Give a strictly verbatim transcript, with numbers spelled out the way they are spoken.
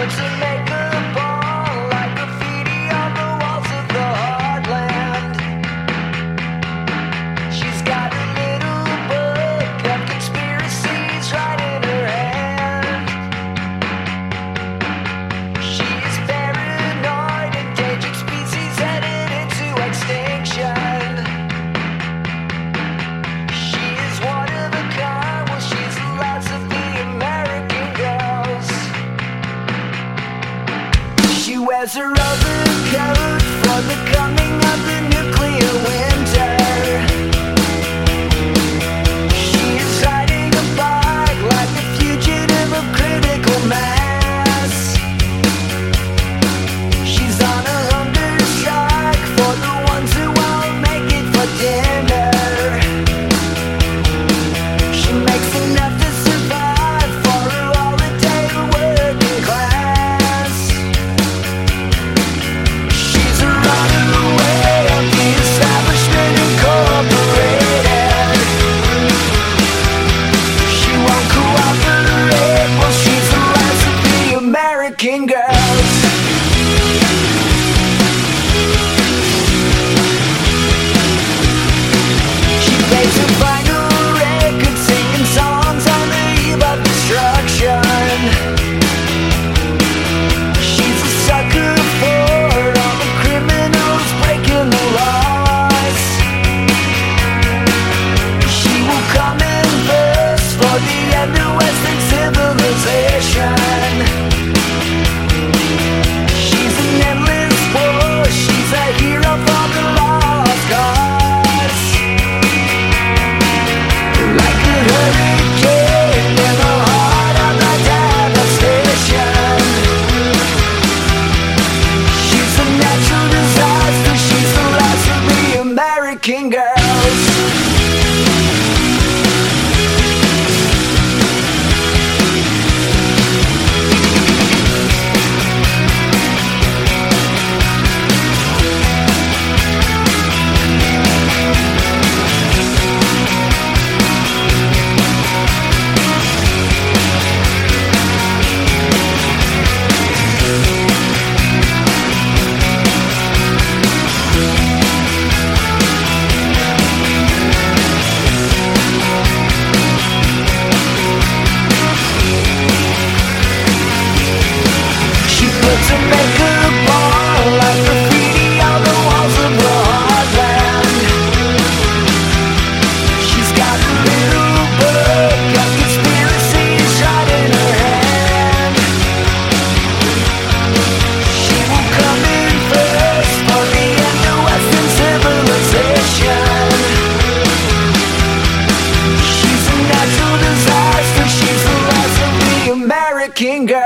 puts her makeup on like graffiti on the walls of the heartland. She's got a little book of conspiracies right in her hand. She is paranoid, endangered species headed into extinction. She is one of a kind, well she's the last of the American girls. She wears her overcoat for the coming of the nuclear winter. She is riding a bike like a fugitive of critical mass. She's on a hunger strike for the ones who won't make it for dinner. She makes enough to survive for her holiday working class. She's a runaway of the establishment incorporated. She won't cooperate, well she's the last of the American girls. She plays her final record, singing songs on the eve of destruction. She's a sucker for all the criminals breaking the laws. She will come in first for the end of Western civilization. She's an endless force, she's a hero for the lost cause. Like a hurricane in the heart of the devastation. She's a natural disaster, she's the last of the American girls. She puts her makeup on like graffiti on the walls of the heartland. She's got a little book of conspiracies right in her hand. She will come in first for the end of Western civilization. She's a natural disaster, she's the last of the American girl.